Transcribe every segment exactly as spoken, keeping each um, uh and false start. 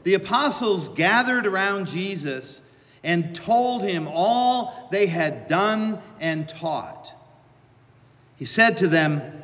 the apostles gathered around Jesus and told him all they had done and taught. He said to them,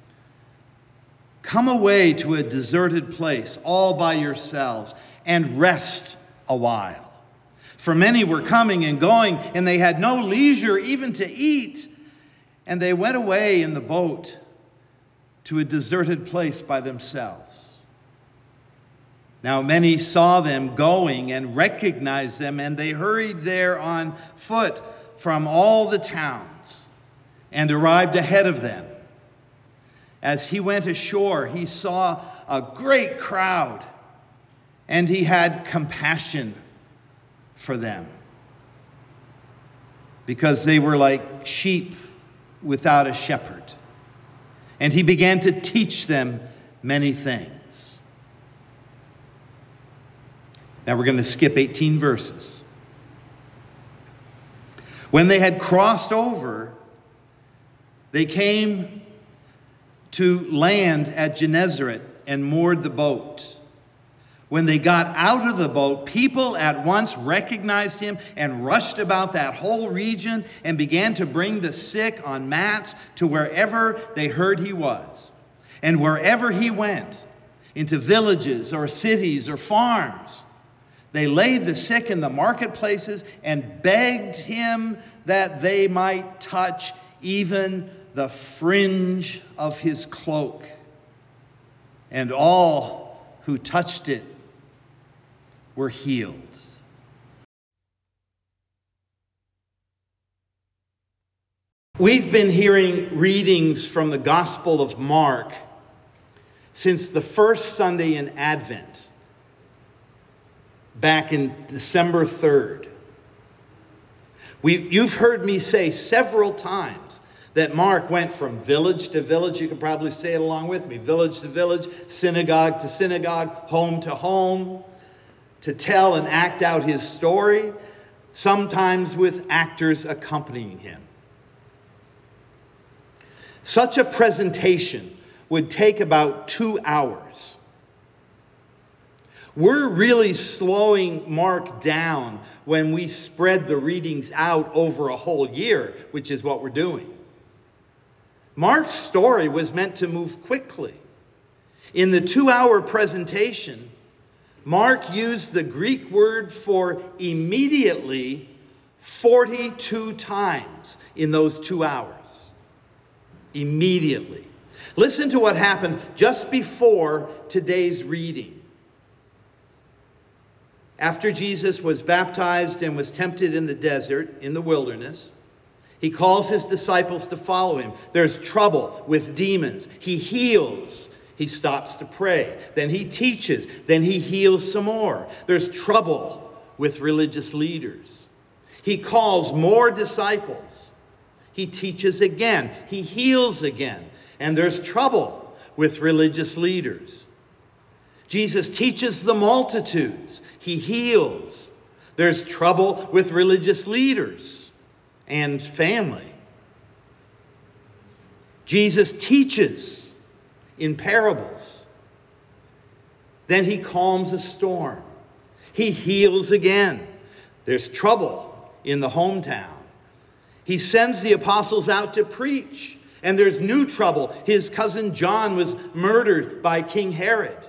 "Come away to a deserted place all by yourselves and rest a while." For many were coming and going, and they had no leisure even to eat. And they went away in the boat to a deserted place by themselves. Now many saw them going and recognized them, and they hurried there on foot from all the towns and arrived ahead of them. As he went ashore, he saw a great crowd, and he had compassion for them, because they were like sheep without a shepherd. And he began to teach them many things. Now we're going to skip eighteen verses. When they had crossed over, they came to land at Gennesaret and moored the boat. When they got out of the boat, people at once recognized him and rushed about that whole region and began to bring the sick on mats to wherever they heard he was. And wherever he went, into villages or cities or farms, they laid the sick in the marketplaces and begged him that they might touch even the fringe of his cloak. And all who touched it were healed. We've been hearing readings from the Gospel of Mark since the first Sunday in Advent, back in December third. We, you've heard me say several times that Mark went from village to village. You can probably say it along with me. Village to village, synagogue to synagogue, home to home, to tell and act out his story, sometimes with actors accompanying him. Such a presentation would take about two hours. We're really slowing Mark down when we spread the readings out over a whole year, which is what we're doing. Mark's story was meant to move quickly. In the two-hour presentation, Mark used the Greek word for immediately forty-two times in those two hours. Immediately. Listen to what happened just before today's reading. After Jesus was baptized and was tempted in the desert, in the wilderness, he calls his disciples to follow him. There's trouble with demons. He heals. He stops to pray. Then he teaches. Then he heals some more. There's trouble with religious leaders. He calls more disciples. He teaches again. He heals again. And there's trouble with religious leaders. Jesus teaches the multitudes. He heals. There's trouble with religious leaders and family. Jesus teaches in parables. Then he calms a storm. He heals again. There's trouble in the hometown. He sends the apostles out to preach. And there's new trouble. His cousin John was murdered by King Herod.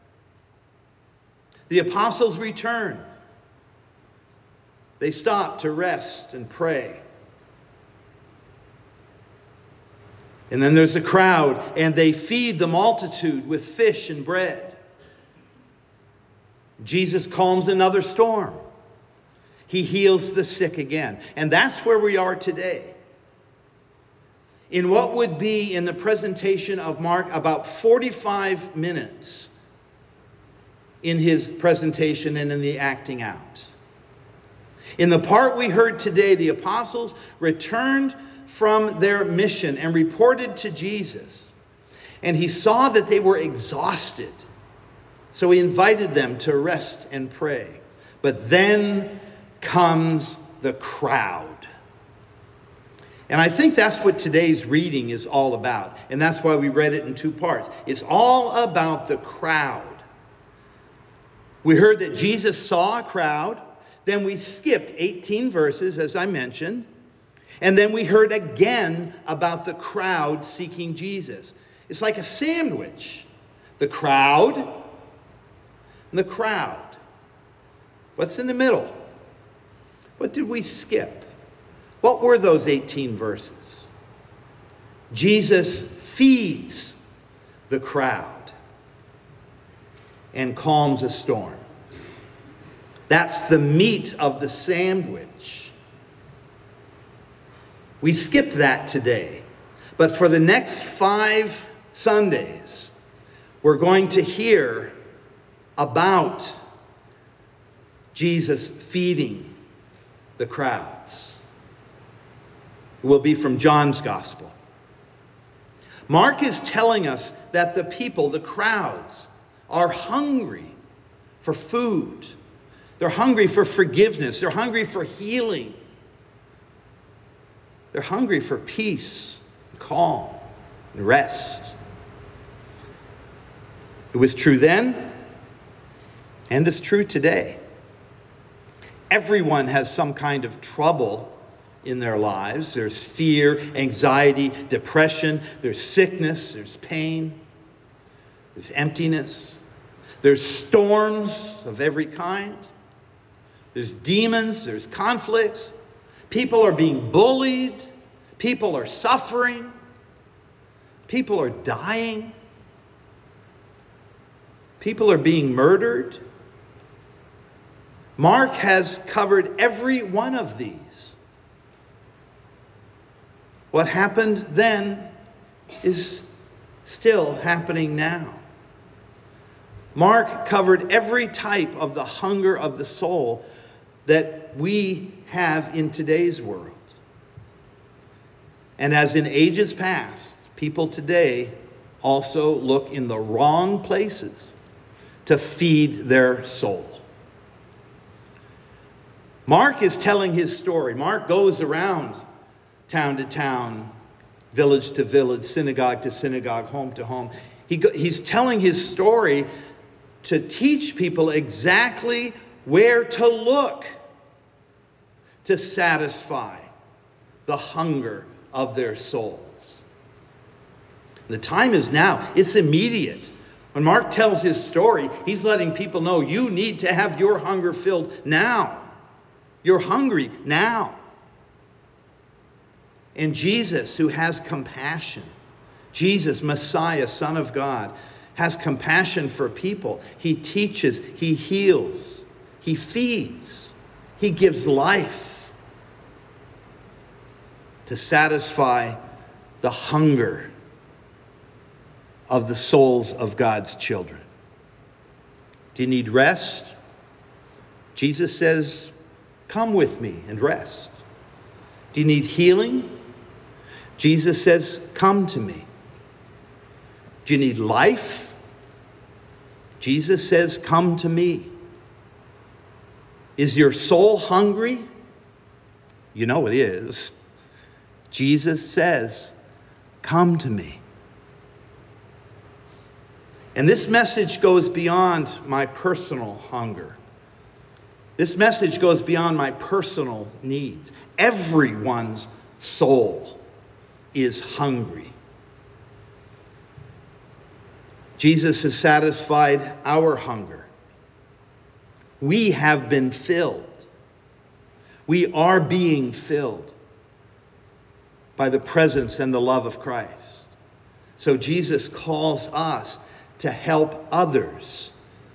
The apostles return. They stop to rest and pray. And then there's a crowd, and they feed the multitude with fish and bread. Jesus calms another storm. He heals the sick again. And that's where we are today. In what would be, in the presentation of Mark, about forty-five minutes in his presentation and in the acting out. In the part we heard today, the apostles returned from their mission and reported to Jesus. And he saw that they were exhausted. So he invited them to rest and pray. But then comes the crowd. And I think that's what today's reading is all about. And that's why we read it in two parts. It's all about the crowd. We heard that Jesus saw a crowd. Then we skipped eighteen verses, as I mentioned. And then we heard again about the crowd seeking Jesus. It's like a sandwich. The crowd and the crowd. What's in the middle? What did we skip? What were those eighteen verses? Jesus feeds the crowd and calms a storm. That's the meat of the sandwich. We skipped that today. But for the next five Sundays, we're going to hear about Jesus feeding the crowds. It will be from John's Gospel. Mark is telling us that the people, the crowds, are hungry for food. They're hungry for forgiveness. They're hungry for healing. They're hungry for peace, and calm, and rest. It was true then, and it's true today. Everyone has some kind of trouble in their lives. There's fear, anxiety, depression. There's sickness. There's pain. There's emptiness. There's storms of every kind. There's demons. There's conflicts. People are being bullied. People are suffering. People are dying. People are being murdered. Mark has covered every one of these. What happened then is still happening now. Mark covered every type of the hunger of the soul that we have in today's world. And as in ages past, people today also look in the wrong places to feed their soul. Mark is telling his story. Mark goes around town to town, village to village, synagogue to synagogue, home to home. He go, he's telling his story to teach people exactly where to look to satisfy the hunger of their souls. The time is now. It's immediate. When Mark tells his story, he's letting people know you need to have your hunger filled now. You're hungry now. And Jesus, who has compassion, Jesus, Messiah, Son of God, has compassion for people. He teaches, he heals, he feeds, he gives life to satisfy the hunger of the souls of God's children. Do you need rest? Jesus says, come with me and rest. Do you need healing? Jesus says, come to me. Do you need life? Jesus says, come to me. Is your soul hungry? You know it is. Jesus says, come to me. And this message goes beyond my personal hunger. This message goes beyond my personal needs. Everyone's soul is hungry. Jesus has satisfied our hunger. We have been filled. We are being filled by the presence and the love of Christ. So Jesus calls us to help others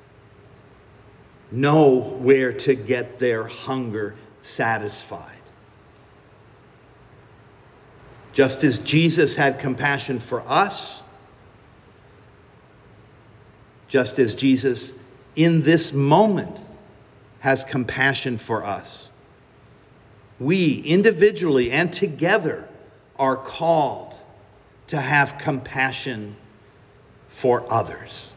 know where to get their hunger satisfied. Just as Jesus had compassion for us, just as Jesus in this moment has compassion for us, we individually and together are called to have compassion for others.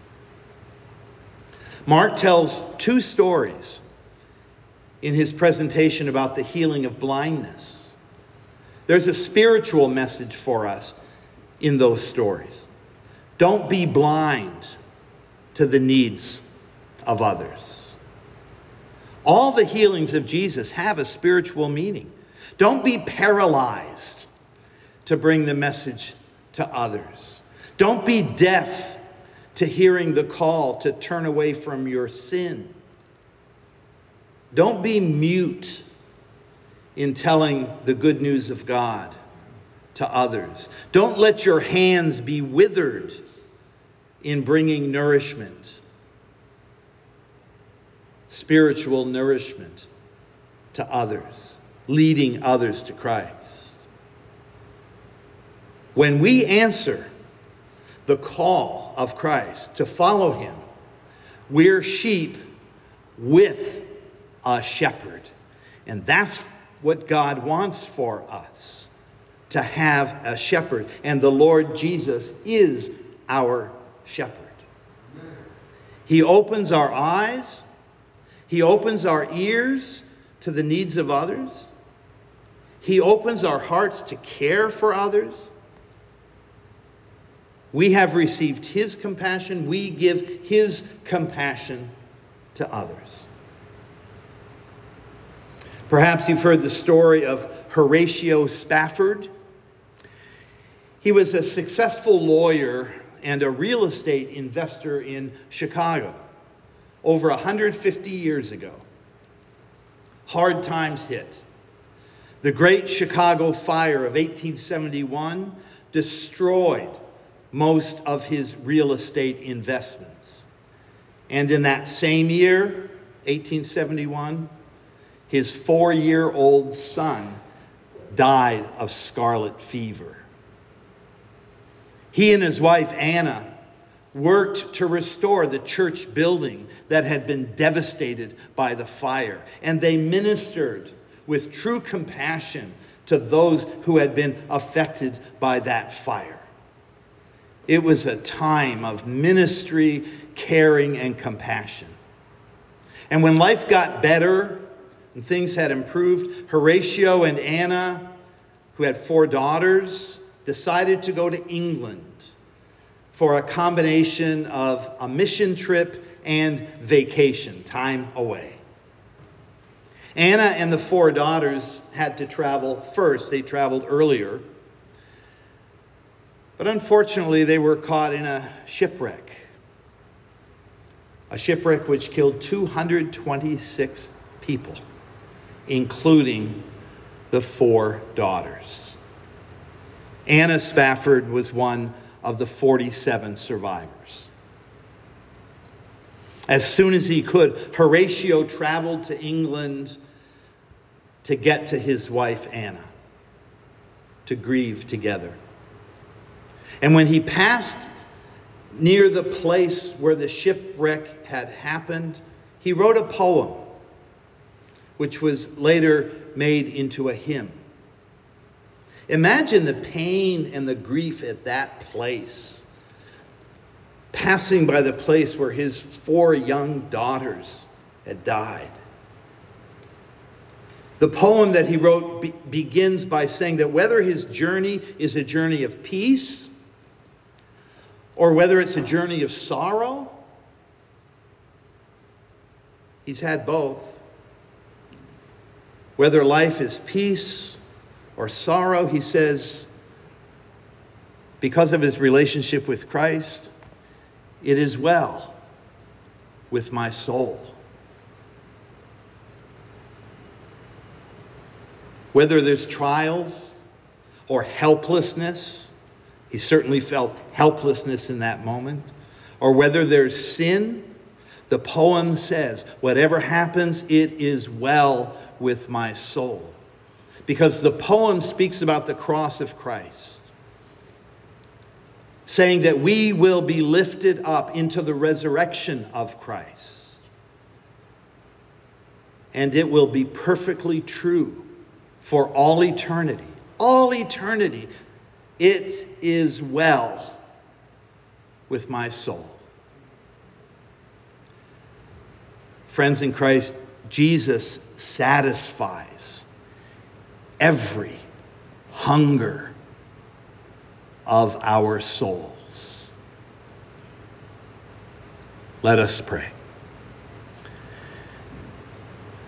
Mark tells two stories in his presentation about the healing of blindness. There's a spiritual message for us in those stories. Don't be blind to the needs of others. All the healings of Jesus have a spiritual meaning. Don't be paralyzed to bring the message to others. Don't be deaf to hearing the call to turn away from your sin. Don't be mute in telling the good news of God to others. Don't let your hands be withered in bringing nourishment, spiritual nourishment to others, leading others to Christ. When we answer the call of Christ to follow him, we're sheep with a shepherd. And that's what God wants for us, to have a shepherd. And the Lord Jesus is our shepherd. He opens our eyes. He opens our ears to the needs of others. He opens our hearts to care for others. We have received his compassion. We give his compassion to others. Perhaps you've heard the story of Horatio Spafford. He was a successful lawyer and a real estate investor in Chicago over one hundred fifty years ago. Hard times hit. The Great Chicago Fire of eighteen seventy-one destroyed most of his real estate investments. And in that same year, eighteen seventy-one, his four-year-old son died of scarlet fever. He and his wife, Anna, worked to restore the church building that had been devastated by the fire. And they ministered with true compassion to those who had been affected by that fire. It was a time of ministry, caring, and compassion. And when life got better and things had improved, Horatio and Anna, who had four daughters, decided to go to England for a combination of a mission trip and vacation, time away. Anna and the four daughters had to travel first. They traveled earlier. But unfortunately, they were caught in a shipwreck. A shipwreck which killed two hundred twenty-six people, including the four daughters. Anna Spafford was one of the forty-seven survivors. As soon as he could, Horatio traveled to England to get to his wife, Anna, to grieve together. And when he passed near the place where the shipwreck had happened, he wrote a poem, which was later made into a hymn. Imagine the pain and the grief at that place, passing by the place where his four young daughters had died. The poem that he wrote be- begins by saying that whether his journey is a journey of peace or whether it's a journey of sorrow, he's had both. Whether life is peace or sorrow, he says, because of his relationship with Christ, it is well with my soul. Whether there's trials or helplessness, he certainly felt helplessness in that moment, or whether there's sin, the poem says, whatever happens, it is well with my soul. Because the poem speaks about the cross of Christ, saying that we will be lifted up into the resurrection of Christ. And it will be perfectly true for all eternity. All eternity. It is well with my soul. Friends in Christ, Jesus satisfies every hunger of our souls. Let us pray.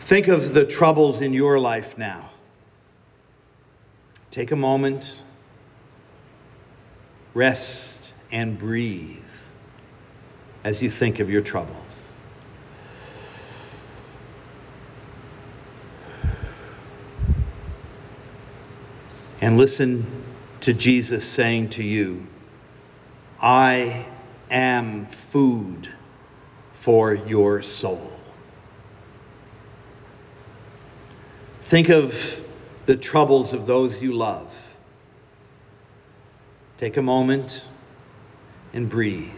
Think of the troubles in your life now. Take a moment, rest and breathe as you think of your troubles. And listen to Jesus saying to you, I am food for your soul. Think of the troubles of those you love. Take a moment and breathe.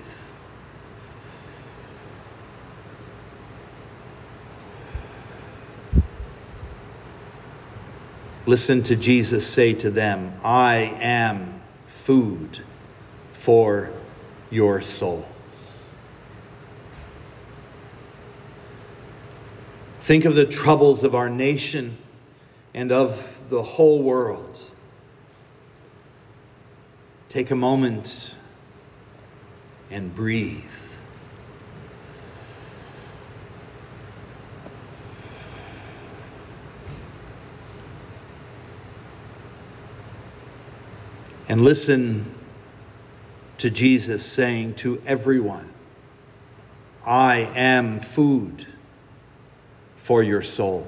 Listen to Jesus say to them, I am food for your souls. Think of the troubles of our nation and of the whole world. Take a moment and breathe. And listen to Jesus saying to everyone, I am food for your souls.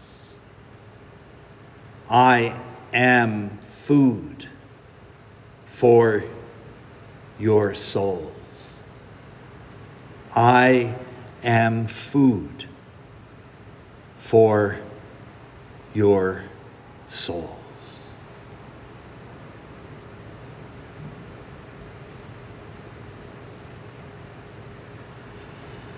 I am food for your souls. I am food for your soul.